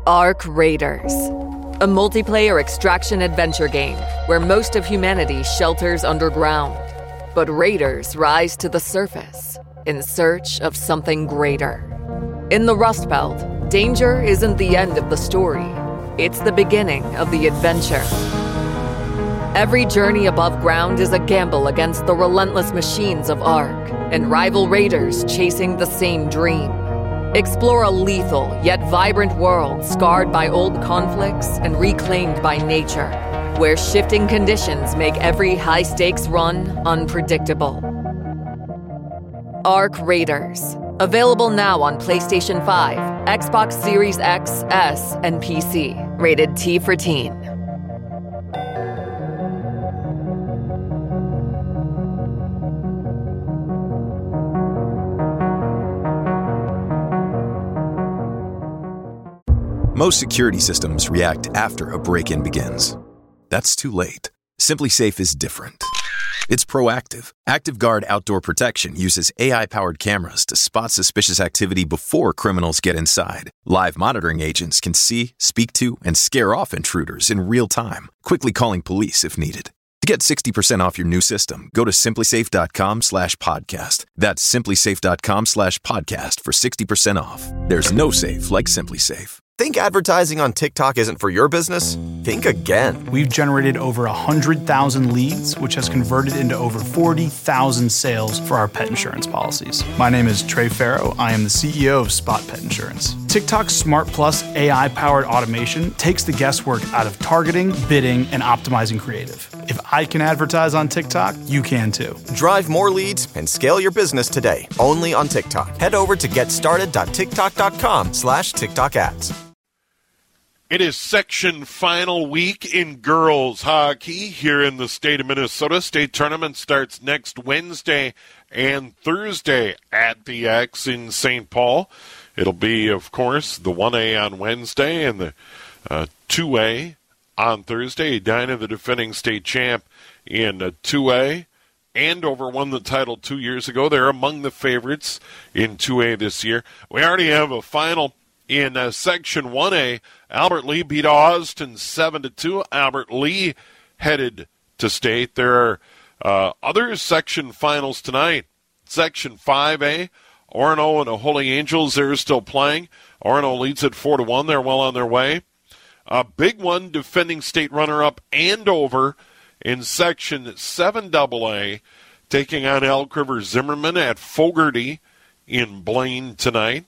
Arc Raiders, a multiplayer extraction adventure game where most of humanity shelters underground. But raiders rise to the surface in search of something greater. In the Rust Belt, danger isn't the end of the story. It's the beginning of the adventure. Every journey above ground is a gamble against the relentless machines of Arc and rival raiders chasing the same dream. Explore a lethal yet vibrant world scarred by old conflicts and reclaimed by nature, where shifting conditions make every high-stakes run unpredictable. Arc Raiders. Available now on PlayStation 5, Xbox Series X, S, and PC. Rated T for Teen. Most security systems react after a break-in begins. That's too late. SimpliSafe is different. It's proactive. ActiveGuard Outdoor Protection uses AI-powered cameras to spot suspicious activity before criminals get inside. Live monitoring agents can see, speak to, and scare off intruders in real time, quickly calling police if needed. To get 60% off your new system, go to simplisafe.com/podcast. That's simplisafe.com/podcast for 60% off. There's no safe like SimpliSafe. Think advertising on TikTok isn't for your business? Think again. We've generated over 100,000 leads, which has converted into over 40,000 sales for our pet insurance policies. My name is Trey Farrow. I am the CEO of Spot Pet Insurance. TikTok's Smart Plus AI-powered automation takes the guesswork out of targeting, bidding, and optimizing creative. If I can advertise on TikTok, you can too. Drive more leads and scale your business today, only on TikTok. Head over to getstarted.tiktok.com/TikTok ads. It is section final week in girls hockey here in the state of Minnesota. State tournament starts next Wednesday and Thursday at the X in St. Paul. It'll be, of course, the 1A on Wednesday and the 2A on Thursday. Edina, the defending state champ in 2A. Andover won the title 2 years ago. They're among the favorites in 2A this year. We already have a final in Section 1A. Albert Lee beat Austin 7-2. Albert Lee headed to state. There are other section finals tonight. Section 5A, Orono and the Holy Angels, they're still playing. Orono leads at 4-1. They're well on their way. A big one, defending state runner-up Andover in Section 7AA, taking on Elk River Zimmerman at Fogarty in Blaine tonight.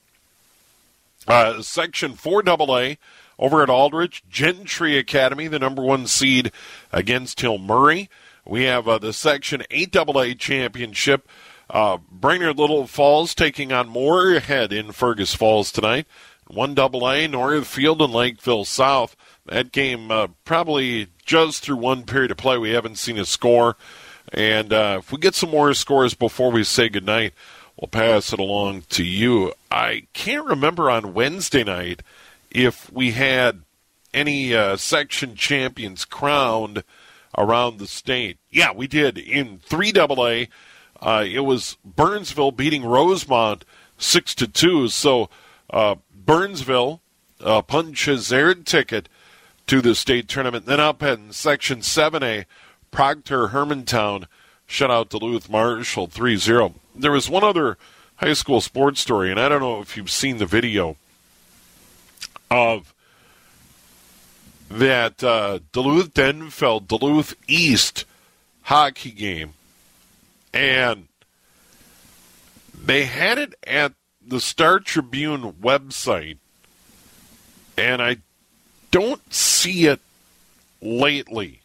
Section 4AA over at Aldrich, Gentry Academy, the number 1 seed against Hill Murray. We have the Section 8AA championship. Brainerd Little Falls taking on Moorhead in Fergus Falls tonight. 1AA, Northfield and Lakeville South. That game probably just through one period of play. We haven't seen a score. And if we get some more scores before we say goodnight, we'll pass it along to you. I can't remember on Wednesday night if we had any section champions crowned around the state. Yeah, we did. In 3AA, it was Burnsville beating Rosemont 6-2. So Burnsville punches their ticket to the state tournament. Then up in Section 7A, Proctor Hermantown shut out Duluth Marshall 3-0. There was one other high school sports story, and I don't know if you've seen the video of that Duluth-Denfeld, Duluth East hockey game. And they had it at the Star Tribune website, and I don't see it lately.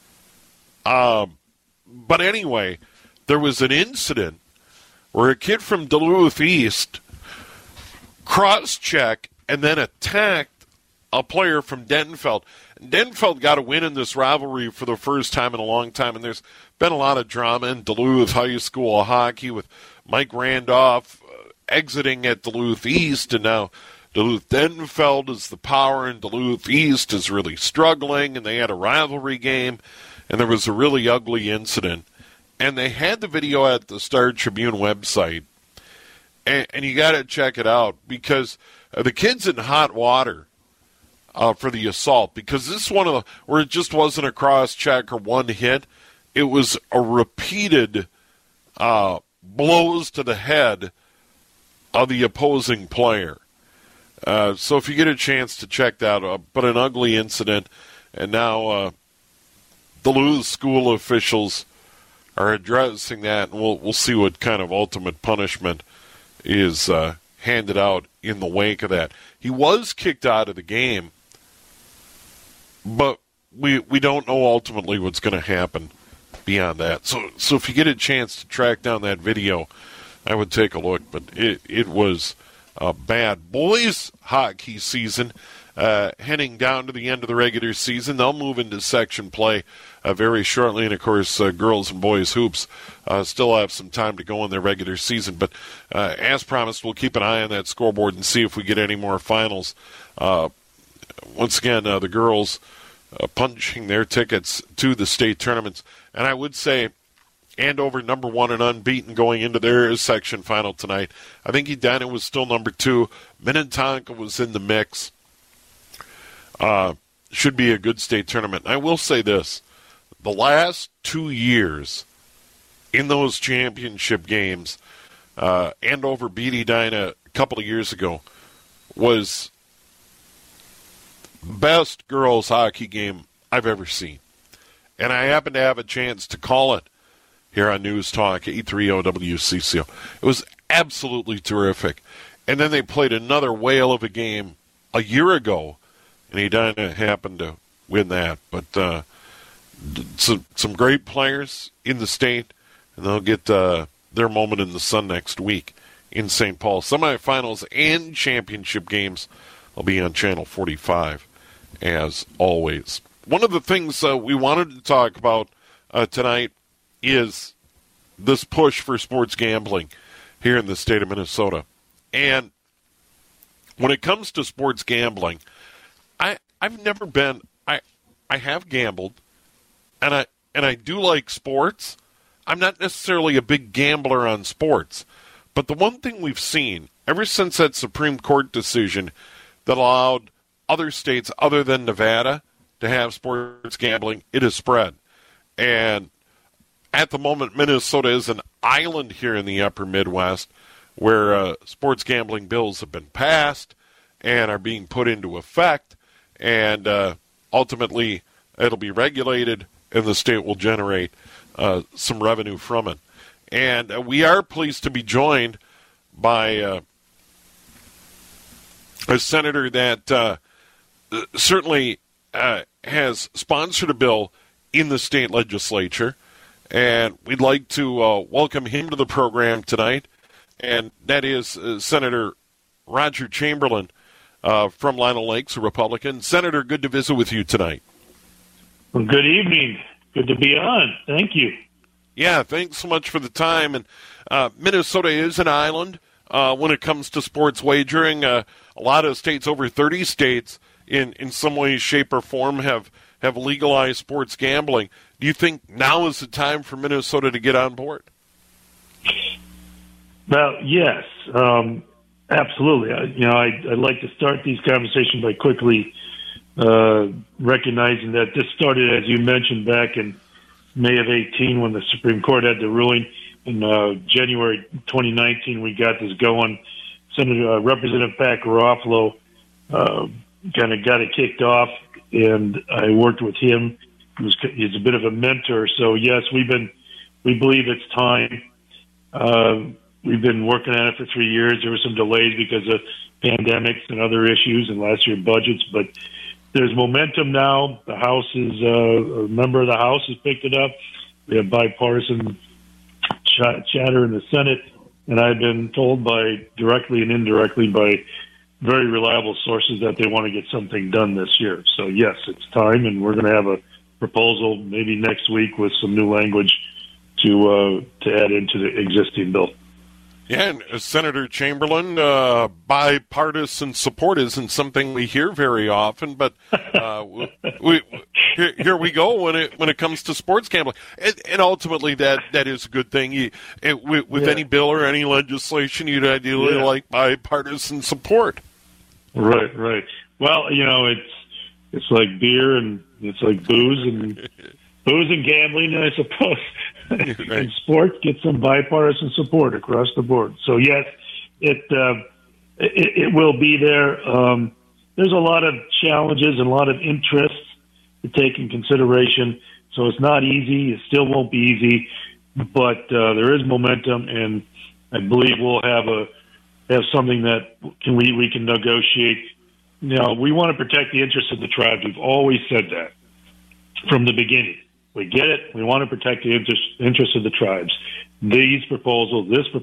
But anyway, there was an incident where a kid from Duluth East cross-checked and then attacked a player from Denfeld. Denfeld got a win in this rivalry for the first time in a long time, and there's been a lot of drama in Duluth high school hockey with Mike Randolph exiting at Duluth East, and now Duluth Denfeld is the power, and Duluth East is really struggling, and they had a rivalry game, and there was a really ugly incident. And they had the video at the Star Tribune website, and you got to check it out, because the kid's in hot water. for the assault, because this is one of the where it just wasn't a cross check or one hit. It was a repeated blows to the head of the opposing player. So if you get a chance to check that out, but an ugly incident, and now the Lewis school officials are addressing that, and we'll see what kind of ultimate punishment is handed out in the wake of that. He was kicked out of the game, but we don't know ultimately what's going to happen beyond that. So if you get a chance to track down that video, I would take a look. But it was bad. Boys hockey season heading down to the end of the regular season. They'll move into section play very shortly. And, of course, girls and boys hoops still have some time to go in their regular season. But as promised, we'll keep an eye on that scoreboard and see if we get any more finals. Once again, the girls punching their tickets to the state tournaments. And I would say Andover number 1 and unbeaten going into their section final tonight. I think Edina was still number 2. Minnetonka was in the mix. Should be a good state tournament. And I will say this. The last 2 years in those championship games, Andover beat Edina a couple of years ago, was best girls hockey game I've ever seen. And I happened to have a chance to call it here on News Talk 830 WCCO. It was absolutely terrific. And then they played another whale of a game a year ago, and Edina happened to win that. But some great players in the state, and they'll get their moment in the sun next week in St. Paul. Semifinals and championship games will be on Channel 45, as always. One of the things we wanted to talk about tonight is this push for sports gambling here in the state of Minnesota. And when it comes to sports gambling, I've never been I have gambled, and I do like sports. I'm not necessarily a big gambler on sports. But the one thing we've seen ever since that Supreme Court decision that allowed other states other than Nevada to have sports gambling, it has spread. And at the moment, Minnesota is an island here in the upper Midwest where sports gambling bills have been passed and are being put into effect, and ultimately it'll be regulated and the state will generate some revenue from it. And we are pleased to be joined by a senator that certainly has sponsored a bill in the state legislature, and we'd like to welcome him to the program tonight, and that is Senator Roger Chamberlain from Lino Lakes, a Republican. Senator, good to visit with you tonight. Well, good evening. Good to be on. Thank you. Yeah, thanks so much for the time. And Minnesota is an island when it comes to sports wagering. A lot of states, over 30 states, in some way, shape, or form have legalized sports gambling. Do you think now is the time for Minnesota to get on board? Well, yes, absolutely. I'd like to start these conversations by quickly recognizing that this started, as you mentioned, back in May of 18 when the Supreme Court had the ruling. In January 2019, we got this going. Representative Pat Garofalo kind of got it kicked off, and I worked with him. He's a bit of a mentor. So yes, we believe it's time. We've been working on it for 3 years. There were some delays because of pandemics and other issues and last year budgets, but there's momentum now. The House is a member of the House has picked it up. We have bipartisan chatter in the Senate, and I've been told by directly and indirectly by very reliable sources that they want to get something done this year. So yes, it's time, and we're going to have a proposal maybe next week with some new language to add into the existing bill. Yeah, and Senator Chamberlain, bipartisan support isn't something we hear very often, but here we go when it comes to sports gambling, and ultimately that is a good thing. With any bill or any legislation, you'd ideally like bipartisan support. Right. Well, It's like beer and it's like booze and gambling, I suppose. Right. And sports get some bipartisan support across the board. So yes, it will be there. There's a lot of challenges and a lot of interests to take in consideration. So it's not easy. It still won't be easy, but there is momentum, and I believe we'll have something that we can negotiate. You know, we want to protect the interests of the tribes. We've always said that from the beginning. We get it. We want to protect the interests of the tribes. This proposal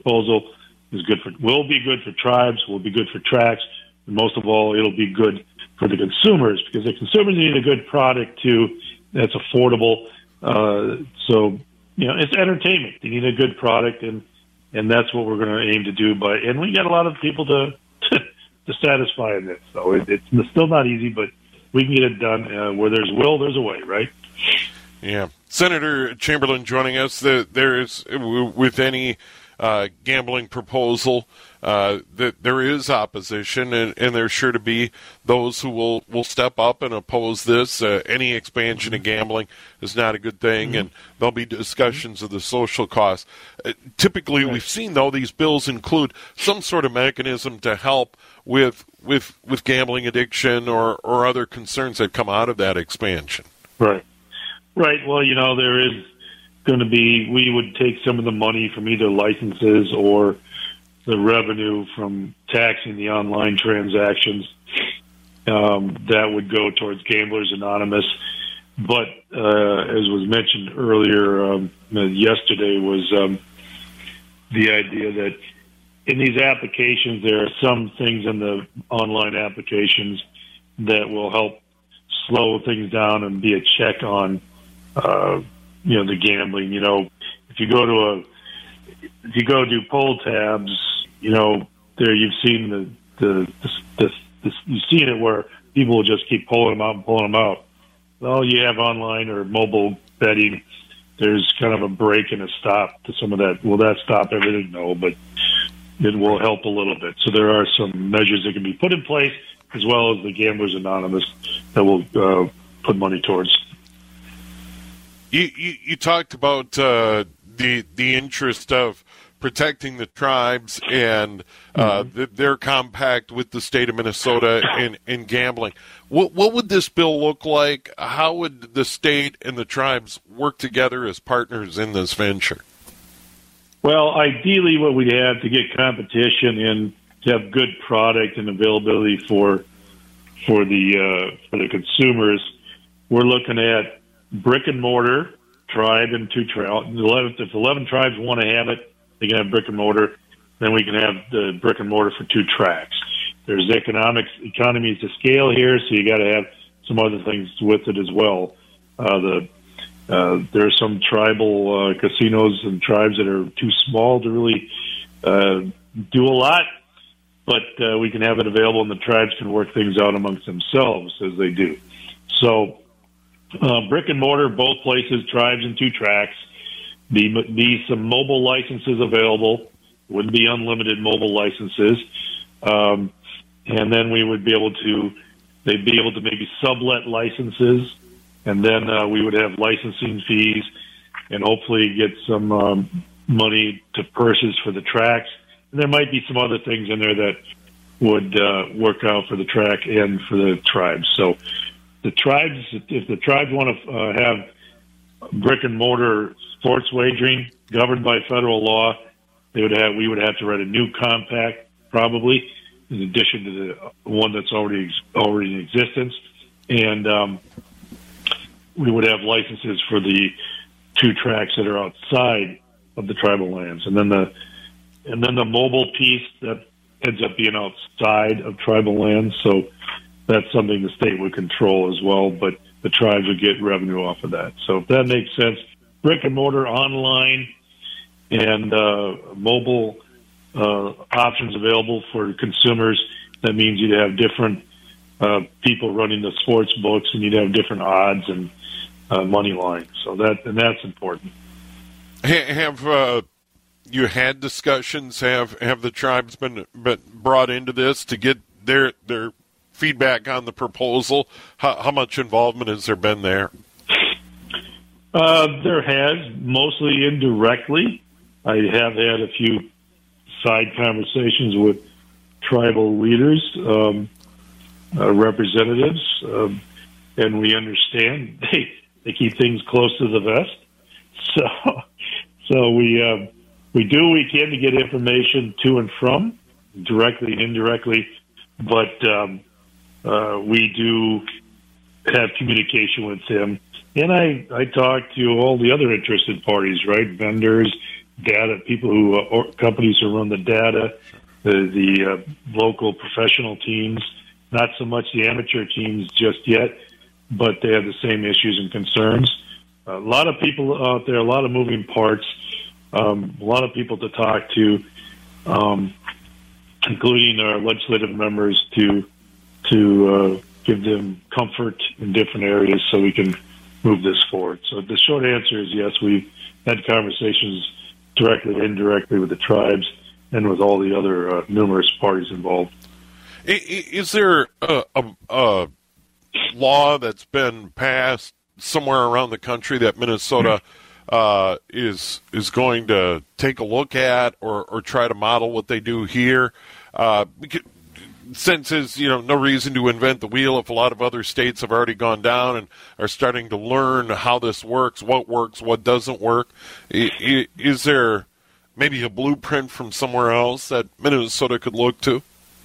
will be good for tribes, will be good for tracks, and most of all, it'll be good for the consumers, because the consumers need a good product too that's affordable. So, you know, it's entertainment. They need a good product, and that's what we're going to aim to do. And we got a lot of people to satisfy in this. So it's still not easy, but we can get it done. Where there's will, there's a way, right? Yeah. Senator Chamberlain joining us. There is, with any gambling proposal, that there is opposition, and there's sure to be those who will step up and oppose this. Any expansion of gambling is not a good thing, and there'll be discussions of the social costs. Typically, we've seen, though, these bills include some sort of mechanism to help with gambling addiction or other concerns that come out of that expansion. Right. Well, you know, there is going to be, we would take some of the money from either licenses or the revenue from taxing the online transactions that would go towards Gamblers Anonymous. But as was mentioned earlier, yesterday, was the idea that in these applications, there are some things in the online applications that will help slow things down and be a check on the gambling. You know, if you go do poll tabs, you know, there you've seen you've seen it where people will just keep pulling them out. Well, you have online or mobile betting. There's kind of a break and a stop to some of that. Will that stop everything? No, but it will help a little bit. So there are some measures that can be put in place, as well as the Gamblers Anonymous that will put money towards. You talked about the interest of protecting the tribes and their compact with the state of Minnesota in gambling. What would this bill look like? How would the state and the tribes work together as partners in this venture? Well, ideally, what we'd have to get competition and to have good product and availability for the consumers, we're looking at brick and mortar, tribe and two tribes. If 11 tribes want to have it, they can have brick and mortar. Then we can have the brick and mortar for two tracks. There's economies to scale here, so you got to have some other things with it as well. There are some tribal casinos and tribes that are too small to really do a lot, but we can have it available, and the tribes can work things out amongst themselves as they do. So brick and mortar, both places, tribes and two tracks. Be some mobile licenses available. Wouldn't be unlimited mobile licenses. And then we would be able to, they'd be able to maybe sublet licenses, and then we would have licensing fees and hopefully get some money to purses for the tracks. And there might be some other things in there that would work out for the track and for the tribes. So the tribes, if the tribes want to have brick and mortar sports wagering governed by federal law, we would have to write a new compact, probably, in addition to the one that's already in existence, and we would have licenses for the two tracks that are outside of the tribal lands, and then the mobile piece that ends up being outside of tribal lands. So that's something the state would control as well, but the tribes would get revenue off of that. So if that makes sense, brick and mortar, online, and mobile options available for consumers. That means you'd have different people running the sports books, and you'd have different odds and money lines. So that's important. Have you had discussions? Have the tribes been brought into this to get their feedback on the proposal? How much involvement has there been there? There has, mostly indirectly. I have had a few side conversations with tribal leaders, representatives, and we understand they keep things close to the vest. So we do what we can to get information to and from, directly and indirectly, but we do have communication with them. And I talk to all the other interested parties, right? Vendors, data, people who, or companies who run the data, the local professional teams, not so much the amateur teams just yet, but they have the same issues and concerns. A lot of people out there, a lot of moving parts, a lot of people to talk to, including our legislative members to give them comfort in different areas so we can move this forward. So the short answer is yes, we've had conversations directly and indirectly with the tribes and with all the other numerous parties involved. Is there a law that's been passed somewhere around the country that Minnesota is going to take a look at or try to model what they do here? Since there's no reason to invent the wheel if a lot of other states have already gone down and are starting to learn how this works, what doesn't work. Is there maybe a blueprint from somewhere else that Minnesota could look to?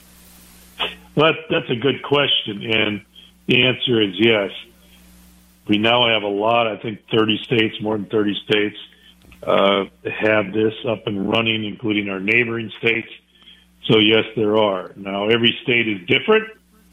Well, that's a good question, and the answer is yes. We now have a lot, I think 30 states, more than 30 states, have this up and running, including our neighboring states. So, yes, there are. Now, every state is different.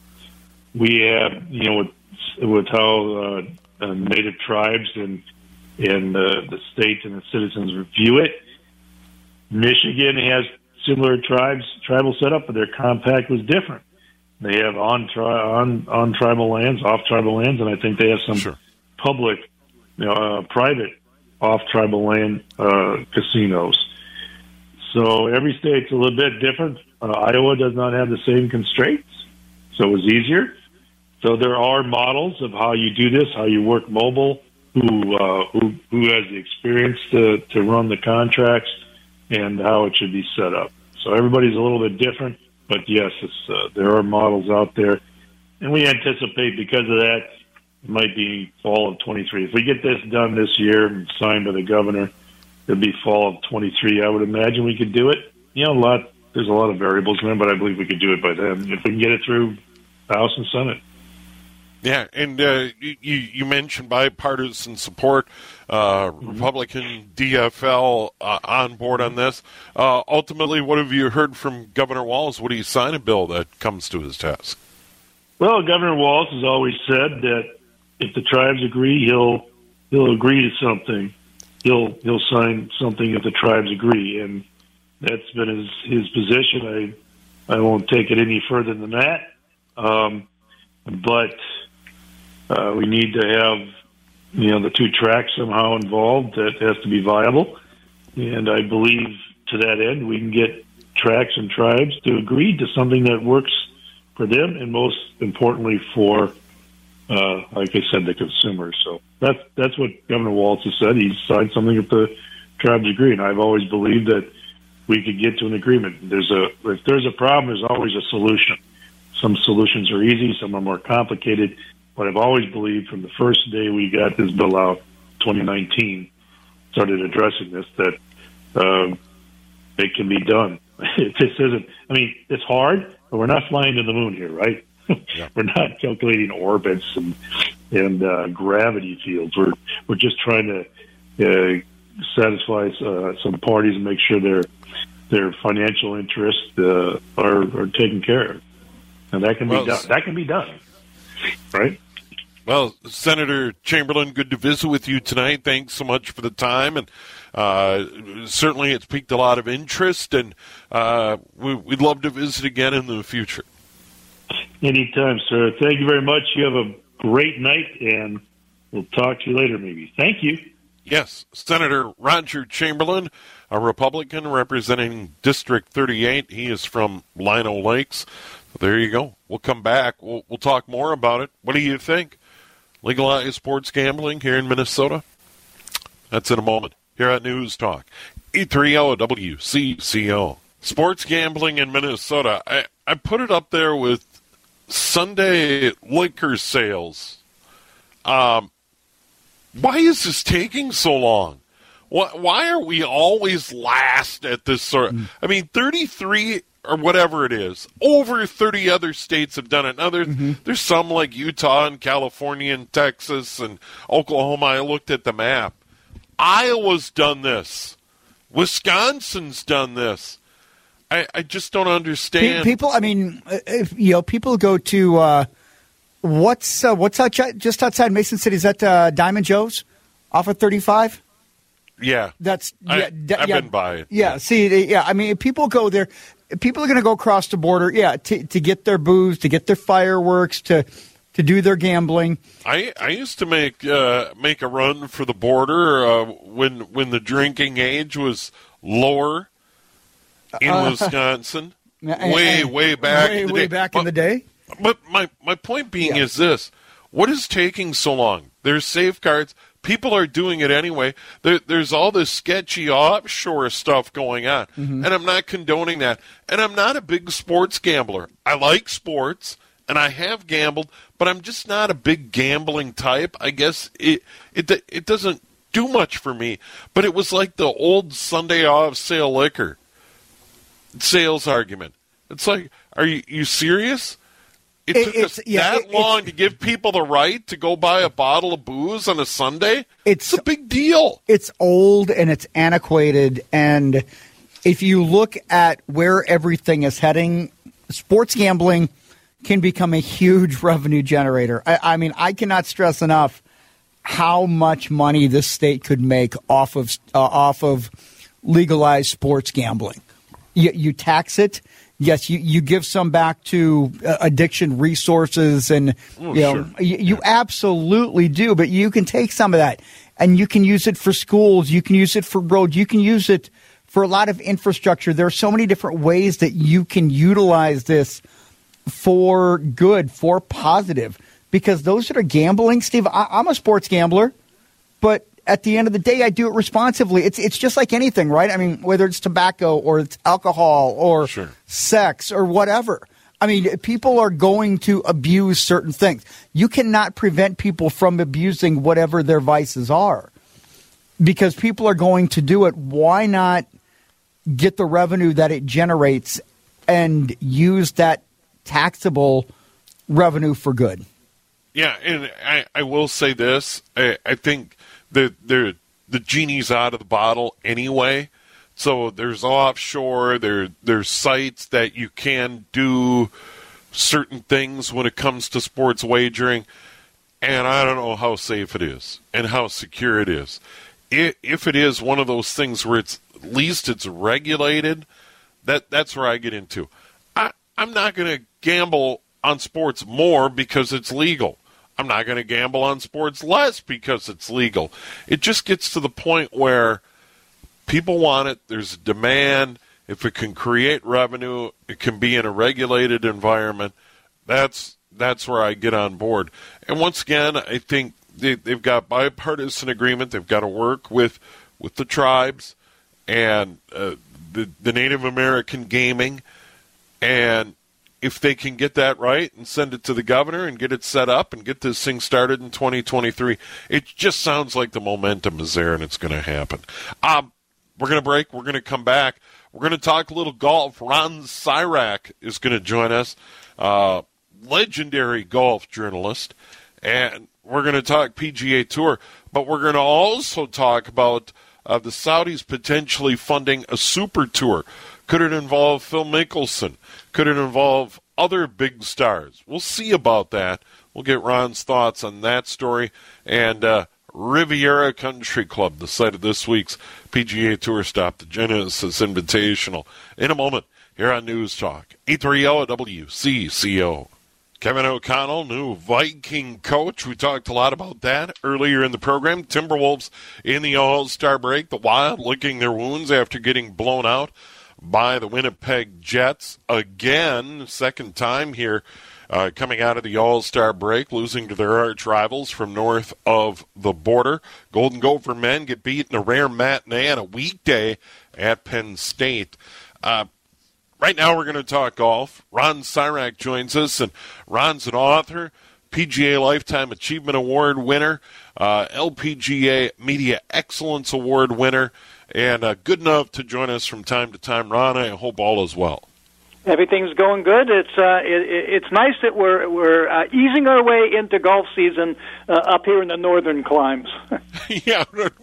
We have, with how Native tribes and the state and the citizens review it. Michigan has similar tribal setup, but their compact was different. They have on tribal lands, off tribal lands, and I think they have some public, private off tribal land casinos. So every state's a little bit different. Iowa does not have the same constraints, so it was easier. So there are models of how you do this, how you work mobile, who has the experience to run the contracts, and how it should be set up. So everybody's a little bit different, but yes, there are models out there, and we anticipate because of that, it might be fall of 23. If we get this done this year and signed by the governor, it'll be fall of 23. I would imagine we could do it. There's a lot of variables in there, but I believe we could do it by then if we can get it through the House and Senate. Yeah, and you mentioned bipartisan support, Republican DFL on board on this. Ultimately, what have you heard from Governor Walz? Would he sign a bill that comes to his desk? Well, Governor Walz has always said that if the tribes agree, he'll agree to something. He'll sign something if the tribes agree, and that's been his position. I won't take it any further than that. But we need to have the two tracks somehow involved. That has to be viable, and I believe to that end we can get tracks and tribes to agree to something that works for them, and most importantly for, like I said, the consumers. So that's what Governor Walz has said. He signed something if the tribes agree, and I've always believed that we could get to an agreement. If there's a problem, there's always a solution. Some solutions are easy, some are more complicated. But I've always believed from the first day we got this bill out, 2019, started addressing this, that it can be done. It just isn't. I mean, it's hard, but we're not flying to the moon here, right? Yeah. We're not calculating orbits and gravity fields. We're just trying to satisfy some parties and make sure their financial interests are taken care of, and that can be done. That can be done, right? Well, Senator Chamberlain, good to visit with you tonight. Thanks so much for the time, and certainly it's piqued a lot of interest, and we'd love to visit again in the future. Anytime, sir. Thank you very much. You have a great night, and we'll talk to you later maybe. Thank you. Yes, Senator Roger Chamberlain, a Republican representing District 38. He is from Lino Lakes. There you go. We'll come back. We'll talk more about it. What do you think? Legalize sports gambling here in Minnesota? That's in a moment. Here at News Talk, 830 WCCO. Sports gambling in Minnesota. I put it up there with Sunday liquor sales. Why is this taking so long? Why are we always last at this sort of, 33 or whatever it is, over 30 other states have done it. Now, there's some like Utah and California and Texas and Oklahoma. I looked at the map. Iowa's done this. Wisconsin's done this. I just don't understand. People, people go to what's outside, just outside Mason City? Is that Diamond Joe's off of 35? Yeah, I've been by it. Yeah, see, people go there. People are going to go across the border, to get their booze, to get their fireworks, to do their gambling. I used to make a run for the border when the drinking age was lower in Wisconsin, way back in the day. But my point being is this: what is taking so long? There's safeguards. People are doing it anyway. There's all this sketchy offshore stuff going on, and I'm not condoning that. And I'm not a big sports gambler. I like sports, and I have gambled, but I'm just not a big gambling type. I guess it doesn't do much for me. But it was like the old Sunday off sale liquor sales argument. It's like, are you serious? It took us that long to give people the right to go buy a bottle of booze on a Sunday? It's a big deal. It's old and it's antiquated. And if you look at where everything is heading, sports gambling can become a huge revenue generator. I cannot stress enough how much money this state could make off of legalized sports gambling. You tax it. Yes, you give some back to addiction resources, and you absolutely do. But you can take some of that, and you can use it for schools. You can use it for roads. You can use it for a lot of infrastructure. There are so many different ways that you can utilize this for good, for positive. Because those that are gambling, Steve, I'm a sports gambler, but at the end of the day, I do it responsibly. It's just like anything, right? I mean, whether it's tobacco or it's alcohol or sex or whatever. I mean, people are going to abuse certain things. You cannot prevent people from abusing whatever their vices are because people are going to do it. Why not get the revenue that it generates and use that taxable revenue for good? Yeah, and I will say this. I think the genie's out of the bottle anyway. So there's offshore, there's sites that you can do certain things when it comes to sports wagering, and I don't know how safe it is and how secure it is. If it is one of those things where at least it's regulated, that's where I get into. I'm not going to gamble on sports more because it's legal. I'm not going to gamble on sports less because it's legal. It just gets to the point where people want it. There's a demand. If it can create revenue, it can be in a regulated environment. That's where I get on board. And once again, I think they've got bipartisan agreement. They've got to work with the tribes and the Native American gaming. And if they can get that right and send it to the governor and get it set up and get this thing started in 2023, it just sounds like the momentum is there and it's going to happen. We're going to break. We're going to come back. We're going to talk a little golf. Ron Sirak is going to join us, legendary golf journalist, and we're going to talk PGA Tour, but we're going to also talk about the Saudis potentially funding a super tour. Could it involve Phil Mickelson? Could it involve other big stars? We'll see about that. We'll get Ron's thoughts on that story. And Riviera Country Club, the site of this week's PGA Tour stop, the Genesis Invitational. In a moment, here on News Talk, 830 WCCO. Kevin O'Connell, new Viking coach. We talked a lot about that earlier in the program. Timberwolves in the All-Star break. The Wild licking their wounds after getting blown out by the Winnipeg Jets again, second time here, coming out of the All-Star break, losing to their arch rivals from north of the border. Golden Gopher men get beat in a rare matinee on a weekday at Penn State. Right now we're going to talk golf. Ron Cyrak joins us, and Ron's an author, PGA Lifetime Achievement Award winner, LPGA Media Excellence Award winner, and good enough to join us from time to time. Ron, I hope all is well. Everything's going good. It's nice that we're easing our way into golf season up here in the northern climes. Yeah,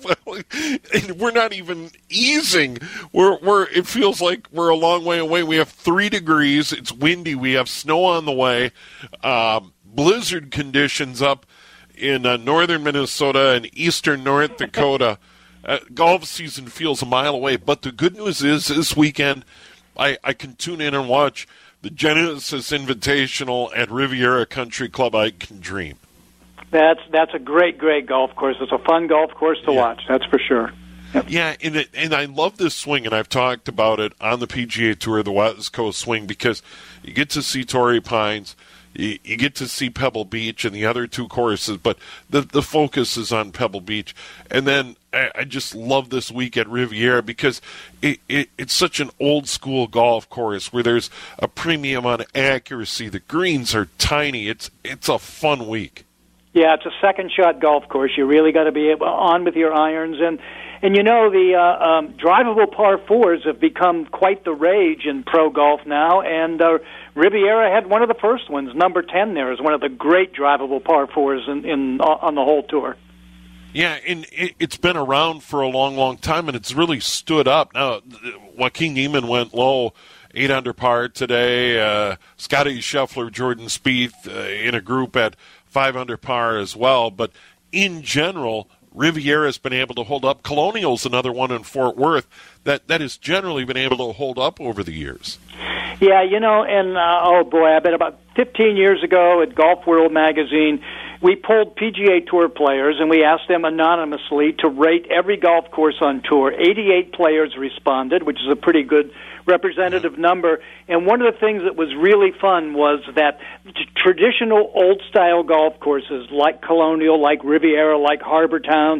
we're not even easing. It feels like we're a long way away. We have 3 degrees. It's windy. We have snow on the way. Blizzard conditions up in northern Minnesota and eastern North Dakota. Golf season feels a mile away. But the good news is this weekend, I can tune in and watch the Genesis Invitational at Riviera Country Club. I can dream. That's a great golf course. It's a fun golf course to watch, that's for sure. Yep. Yeah, and I love this swing, and I've talked about it on the PGA Tour, the West Coast swing, because you get to see Torrey Pines, you get to see Pebble Beach and the other 2 courses, but the focus is on Pebble Beach. And then I just love this week at Riviera because it's such an old-school golf course where there's a premium on accuracy. The greens are tiny. It's a fun week. Yeah, it's a second-shot golf course. You really got to be on with your irons. And you know, the drivable par 4s have become quite the rage in pro golf now, and Riviera had one of the first ones. Number 10 there is one of the great drivable par 4s on the whole tour. Yeah, and it's been around for a long, long time, and it's really stood up. Now, Joaquin Niemann went low, 8 under par today. Scotty Scheffler, Jordan Spieth in a group at 5 under par as well. But in general, Riviera has been able to hold up. Colonial's another one in Fort Worth that has generally been able to hold up over the years. Yeah, you know, and I bet about 15 years ago at Golf World magazine, we polled PGA Tour players, and we asked them anonymously to rate every golf course on tour. 88 players responded, which is a pretty good representative number. And one of the things that was really fun was that traditional old-style golf courses like Colonial, like Riviera, like Harbor Town,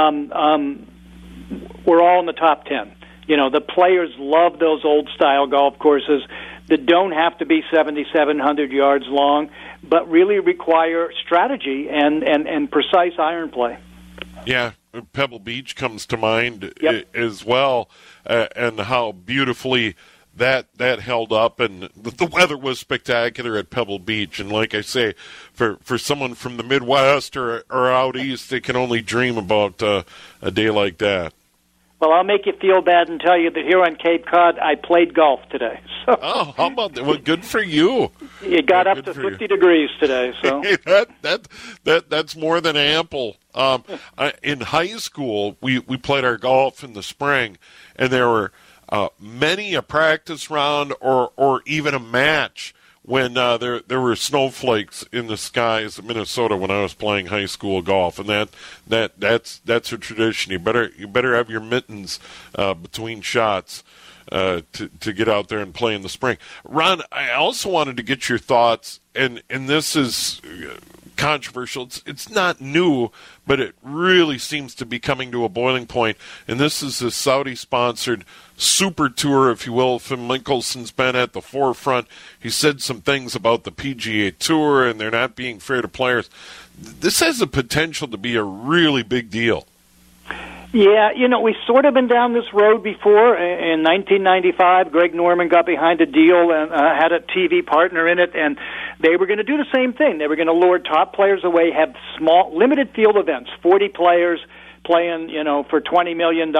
were all in the top 10. You know, the players love those old-style golf courses that don't have to be 7,700 yards long, but really require strategy and precise iron play. Yeah, Pebble Beach comes to mind as well, and how beautifully that held up, and the weather was spectacular at Pebble Beach. And like I say, for someone from the Midwest or out east, they can only dream about a day like that. Well, I'll make you feel bad and tell you that here on Cape Cod, I played golf today. So oh, how about that? Well, good for you. It got up to 50 degrees today. So that's more than ample. In high school, we played our golf in the spring, and there were many a practice round or even a match when there were snowflakes in the skies of Minnesota when I was playing high school golf, and that's a tradition. You better have your mittens between shots to get out there and play in the spring. Ron, I also wanted to get your thoughts, and this is controversial. It's not new, but it really seems to be coming to a boiling point. And this is a Saudi-sponsored super tour, if you will. Phil Mickelson's been at the forefront. He said some things about the PGA Tour, and they're not being fair to players. This has the potential to be a really big deal. Yeah, you know, we've sort of been down this road before. In 1995, Greg Norman got behind a deal and had a TV partner in it, and they were going to do the same thing. They were going to lure top players away, have small, limited field events, 40 players playing, you know, for $20 million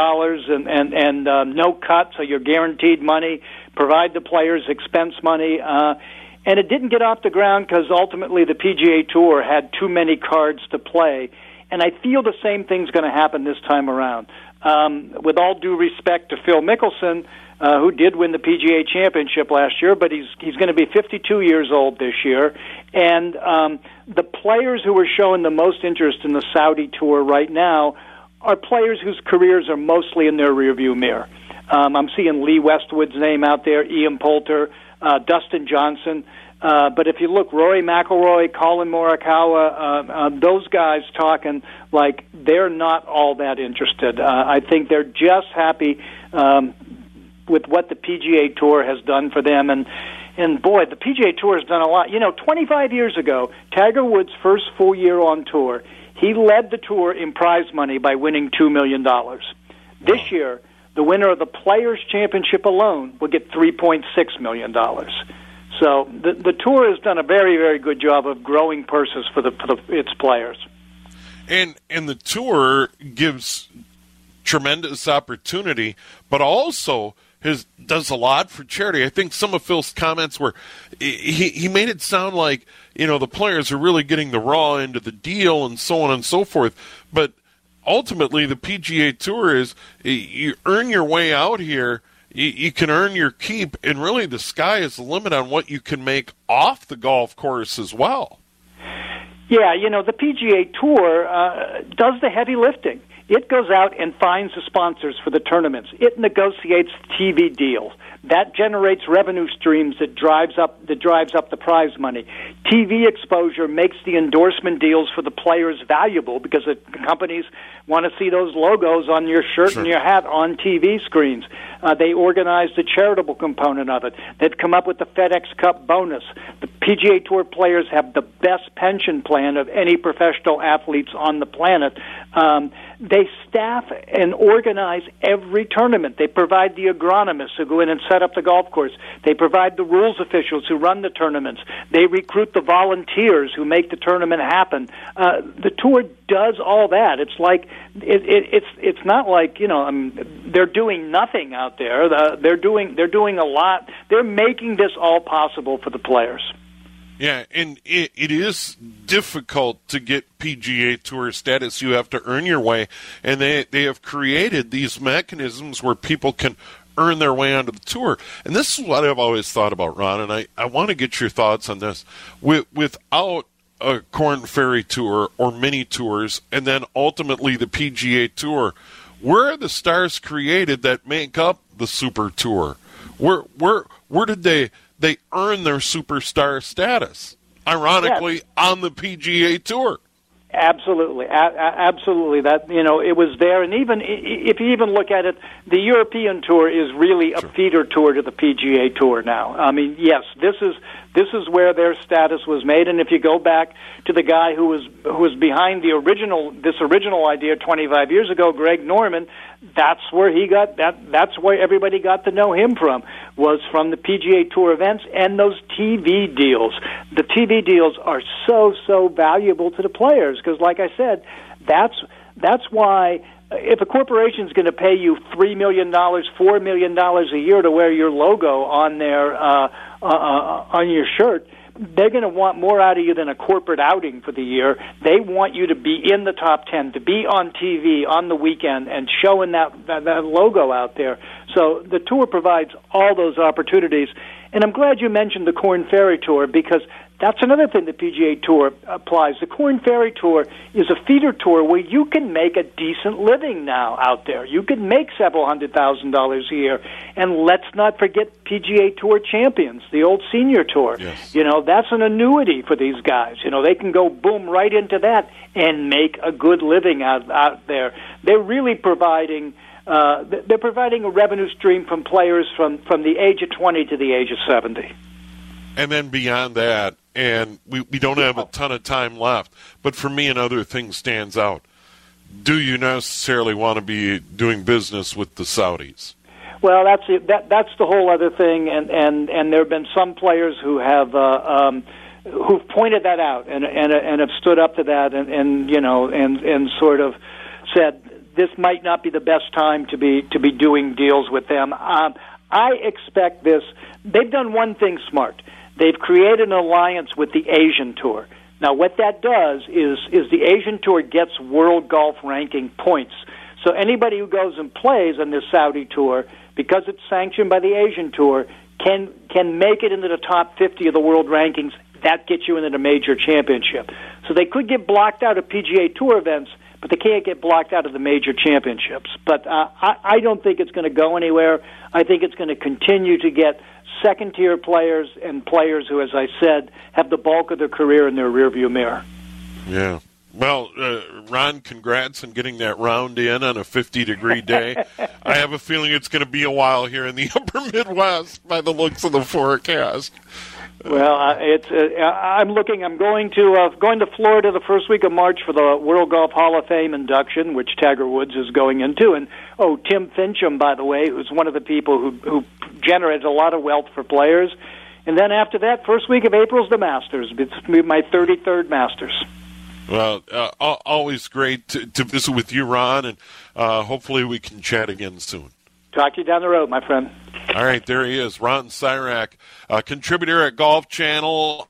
and no cut, so you're guaranteed money, provide the players expense money. And it didn't get off the ground because ultimately the PGA Tour had too many cards to play. And I feel the same thing's going to happen this time around. With all due respect to Phil Mickelson, who did win the PGA Championship last year, but he's going to be 52 years old this year. And the players who are showing the most interest in the Saudi Tour right now are players whose careers are mostly in their rearview mirror. I'm seeing Lee Westwood's name out there, Ian Poulter, Dustin Johnson. But if you look, Rory McIlroy, Colin Morikawa, those guys talking like they're not all that interested. I think they're just happy with what the PGA Tour has done for them. And boy, the PGA Tour has done a lot. 25 years ago, Tiger Woods' first full year on tour, he led the tour in prize money by winning $2 million. This year, the winner of the Players' Championship alone will get $3.6 million. So the tour has done a very, very good job of growing purses for its players. And the tour gives tremendous opportunity, but also does a lot for charity. I think some of Phil's comments were he made it sound like the players are really getting the raw end of the deal and so on and so forth. But ultimately, the PGA Tour is you earn your way out here. You can earn your keep, and really the sky is the limit on what you can make off the golf course as well. Yeah, the PGA Tour does the heavy lifting. It goes out and finds the sponsors for the tournaments. It negotiates TV deals. That generates revenue streams that drives up the prize money. TV exposure makes the endorsement deals for the players valuable because the companies want to see those logos on your shirt and your hat on TV screens. They organize the charitable component of it. They've come up with the FedEx Cup bonus. The PGA Tour players have the best pension plan of any professional athletes on the planet. They staff and organize every tournament. They provide the agronomists who go in and set up the golf course. They provide the rules officials who run the tournaments. They recruit the volunteers who make the tournament happen. The tour does all that. It's like it's not like they're doing nothing out there. They're doing a lot. They're making this all possible for the players. Yeah, and it is difficult to get PGA Tour status. You have to earn your way, and they have created these mechanisms where people can earn their way onto the tour. And this is what I've always thought about, Ron, and I want to get your thoughts on this. Without a Korn Ferry Tour or mini tours, and then ultimately the PGA Tour, where are the stars created that make up the Super Tour? Where did they earn their superstar status? Ironically, on the PGA Tour. Absolutely, absolutely. That it was there, and even if you even look at it, the European Tour is really a feeder tour to the PGA Tour now. I mean, yes, this is where their status was made, and if you go back to the guy who was behind this original idea 25 years ago, Greg Norman, that's where he got that. That's where everybody got to know him from the PGA Tour events and those TV deals. The TV deals are so valuable to the players because, like I said, that's why if a corporation is going to pay you $3 million, $4 million a year to wear your logo on their on your shirt, they're going to want more out of you than a corporate outing for the year. They want you to be in the top 10, to be on TV on the weekend and showing that logo out there. So the tour provides all those opportunities. And I'm glad you mentioned the Korn Ferry Tour because that's another thing the PGA Tour applies. The Korn Ferry Tour is a feeder tour where you can make a decent living now out there. You can make several $100,000 a year. And let's not forget PGA Tour champions, the old senior tour. Yes. That's an annuity for these guys. They can go boom right into that and make a good living out there. They're really providing a revenue stream from players from the age of 20 to the age of 70. And then beyond that, and we don't have a ton of time left, but for me another thing stands out. Do you necessarily want to be doing business with the Saudis? Well, that's the whole other thing, and there have been some players who have who've pointed that out and have stood up to that and sort of said this might not be the best time to be doing deals with them. I expect this. They've done one thing smart. They've created an alliance with the Asian Tour. Now, what that does is the Asian Tour gets world golf ranking points. So anybody who goes and plays on this Saudi Tour, because it's sanctioned by the Asian Tour, can make it into the top 50 of the world rankings. That gets you into the major championship. So they could get blocked out of PGA Tour events, but they can't get blocked out of the major championships. But I don't think it's going to go anywhere. I think it's going to continue to get second-tier players and players who, as I said, have the bulk of their career in their rearview mirror. Yeah. Well, Ron, congrats on getting that round in on a 50-degree day. I have a feeling it's going to be a while here in the upper Midwest by the looks of the forecast. Well, I'm going to Florida the first week of March for the World Golf Hall of Fame induction, which Tiger Woods is going into. And, Tim Fincham, by the way, who's one of the people who generated a lot of wealth for players. And then after that, first week of April is the Masters. It's my 33rd Masters. Well, always great to visit with you, Ron, and hopefully we can chat again soon. Talk to you down the road, my friend. All right, there he is, Ron Sirak, contributor at Golf Channel,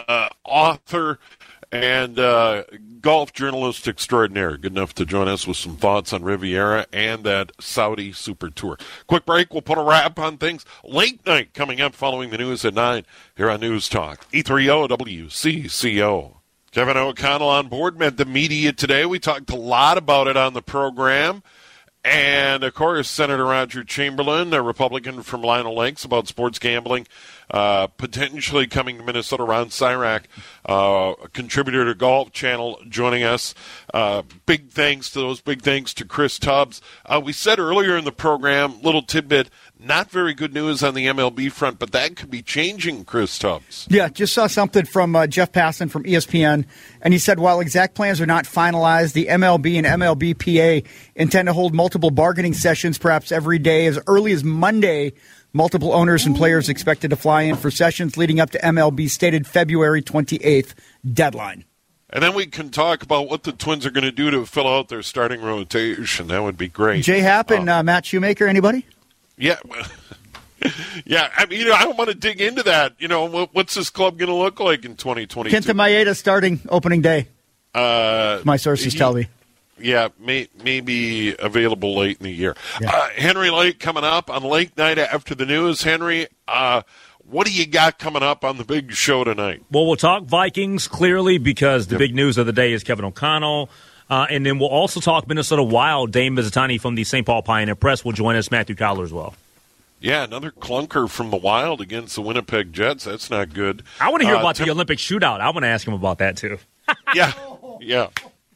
author, and golf journalist extraordinaire. Good enough to join us with some thoughts on Riviera and that Saudi Super Tour. Quick break, we'll put a wrap on things. Late night coming up following the news at 9 here on News Talk, E30 WCCO. Kevin O'Connell on board, met the media today. We talked a lot about it on the program. And, of course, Senator Roger Chamberlain, a Republican from Lionel Lakes, about sports gambling, potentially coming to Minnesota. Ron Sirak, a contributor to Golf Channel, joining us. Big thanks to Chris Tubbs. We said earlier in the program, little tidbit, not very good news on the MLB front, but that could be changing, Chris Tubbs. Yeah, just saw something from Jeff Passan from ESPN, and he said while exact plans are not finalized, the MLB and MLBPA intend to hold multiple bargaining sessions perhaps every day as early as Monday. Multiple owners and players expected to fly in for sessions leading up to MLB's stated February 28th deadline. And then we can talk about what the Twins are going to do to fill out their starting rotation. That would be great. Jay Happ and Matt Shoemaker, anybody? Yeah. Yeah, I mean, I want to dig into that. What's this club going to look like in 2022? Kenta Maeda starting opening day. My sources tell me. Yeah, maybe available late in the year. Yeah. Henry Lake coming up on late night after the news. Henry, what do you got coming up on the big show tonight? Well, we'll talk Vikings, clearly, because the big news of the day is Kevin O'Connell. And then we'll also talk Minnesota Wild. Dame Mizutani from the St. Paul Pioneer Press will join us, Matthew Collar as well. Yeah, another clunker from the Wild against the Winnipeg Jets. That's not good. I want to hear about the Olympic shootout. I want to ask him about that, too. Yeah.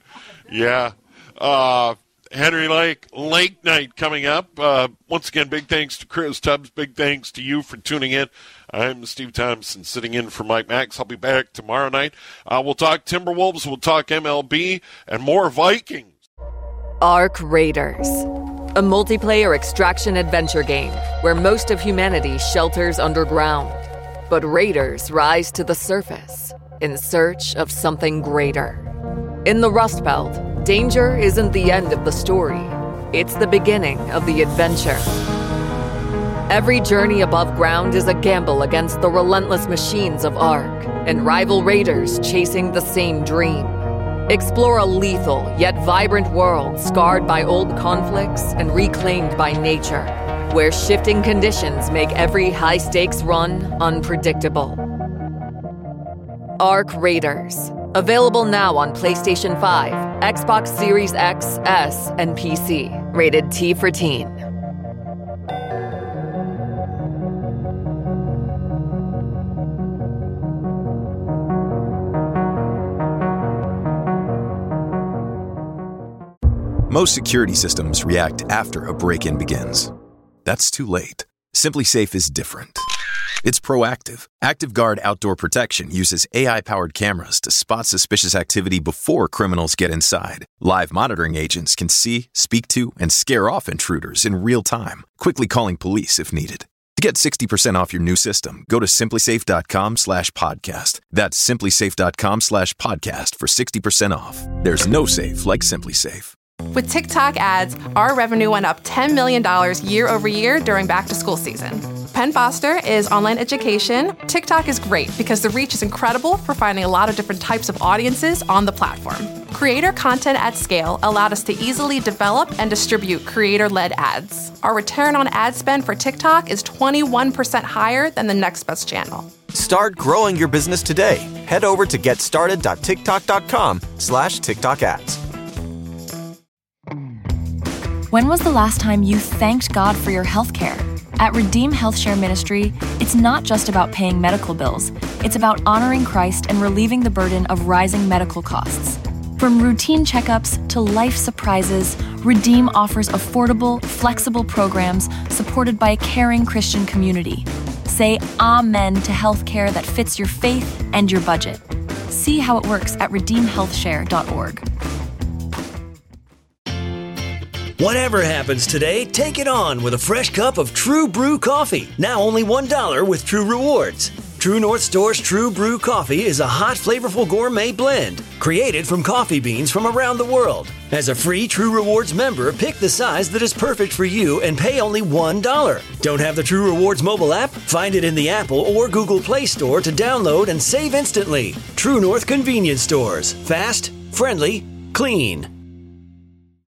Henry Lake, late night coming up. Once again, big thanks to Chris Tubbs. Big thanks to you for tuning in. I'm Steve Thompson, sitting in for Mike Max. I'll be back tomorrow night. We'll talk Timberwolves, we'll talk MLB, and more Vikings. Arc Raiders, a multiplayer extraction adventure game where most of humanity shelters underground. But raiders rise to the surface in search of something greater. In the Rust Belt, danger isn't the end of the story. It's the beginning of the adventure. Every journey above ground is a gamble against the relentless machines of Ark and rival raiders chasing the same dream. Explore a lethal yet vibrant world scarred by old conflicts and reclaimed by nature, where shifting conditions make every high-stakes run unpredictable. Arc Raiders. Available now on PlayStation 5, Xbox Series X, S, and PC. Rated T for Teen. Most security systems react after a break-in begins. That's too late. SimpliSafe is different. It's proactive. ActiveGuard Outdoor Protection uses AI-powered cameras to spot suspicious activity before criminals get inside. Live monitoring agents can see, speak to, and scare off intruders in real time, quickly calling police if needed. To get 60% off your new system, go to SimpliSafe.com/podcast. That's SimpliSafe.com/podcast for 60% off. There's no safe like SimpliSafe. With TikTok ads, our revenue went up $10 million year over year during back-to-school season. Penn Foster is online education. TikTok is great because the reach is incredible for finding a lot of different types of audiences on the platform. Creator content at scale allowed us to easily develop and distribute creator-led ads. Our return on ad spend for TikTok is 21% higher than the next best channel. Start growing your business today. Head over to getstarted.tiktok.com/TikTok ads. When was the last time you thanked God for your health care? At Redeem HealthShare Ministry, it's not just about paying medical bills. It's about honoring Christ and relieving the burden of rising medical costs. From routine checkups to life surprises, Redeem offers affordable, flexible programs supported by a caring Christian community. Say amen to healthcare that fits your faith and your budget. See how it works at redeemhealthshare.org. Whatever happens today, take it on with a fresh cup of True Brew coffee. Now only $1 with True Rewards. True North Store's True Brew coffee is a hot, flavorful gourmet blend created from coffee beans from around the world. As a free True Rewards member, pick the size that is perfect for you and pay only $1. Don't have the True Rewards mobile app? Find it in the Apple or Google Play Store to download and save instantly. True North Convenience Stores. Fast, friendly, clean.